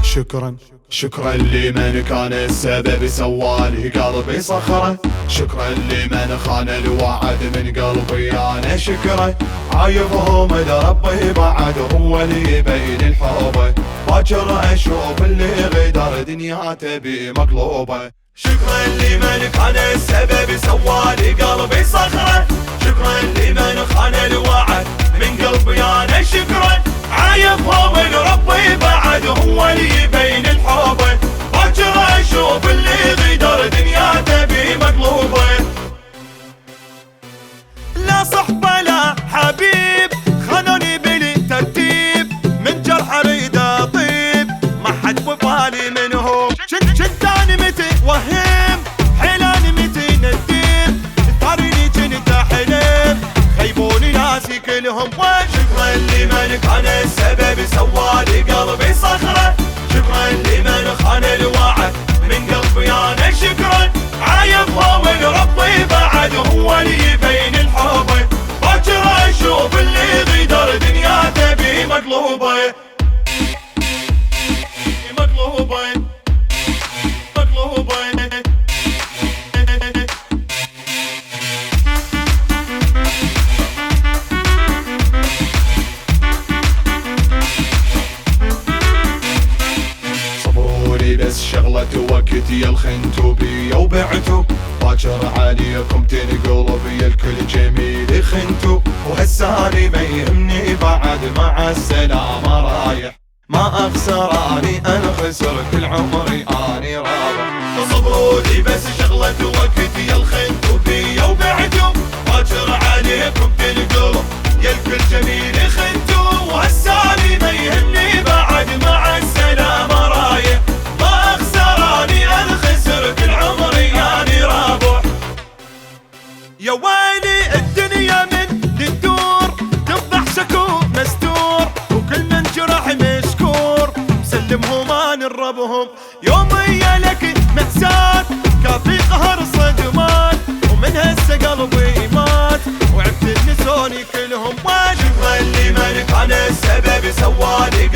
شكرا شكرا لمن كان السبب سوالي قلبي صخرة، شكرا لمن خان الوعد من قلبي انا شكرا، عايفهم اذا ربي بعد هو اللي يبين الحب، باكر اشوف اللي غدر دنيا تبي مقلوبة. شكرا لمن كان السبب سوالي قلبي صخرة، شكرا لمن خان الوعد من قلبي انا شكرا، عايفهم اذا ربي بعد هو اللي يبين الحب، باكر اشوف اللي غدر دنيا تبي مقلوبة. لا صحبة لا حبيب خانوني بلي ترتيب، من جرح اريد اطيب ما حد ببالي منهم، شداني متى وهم حيلاني متى نديم، تاريني كنت احلم خيبوني ناسي كلهم. شكرا لمن كان السبب سوالي قلبي صخرة، شكرا لمن خان الوعد من قلبي انا شكرا، عايفهم من ربي بعد هو اللي يبين الحب، باكر اشوف اللي غدر دنيا تبي مقلوبة مقلوبة مقلوبة. بس شغلة وقتي الخنتو بيا وبعتو، باكر عليكم تنقلوا بيا الكل جميل خنتو، وهساني ما يهمني بعد مع السلامة رايح، ما اخسراني انا خسر كل عمري اني رابح. صبروا لي بس شغلة وقتي الخنتو بيا وبعتو، باكر عليكم تنقلوا يا الكل جميل خنتو، وهساني ما يهمني بعد مع السلامة رايح، يا ويلي الدنيا من تدور تفضح شكو مستور، وكل من جرح مشكور مسلمهم انا ربهم، يوميا لك مأساة كافي قهر صدمان، ومن هسه قلبي مات وعبت النسوني كلهم. شكرا لمن كان السبب سوالي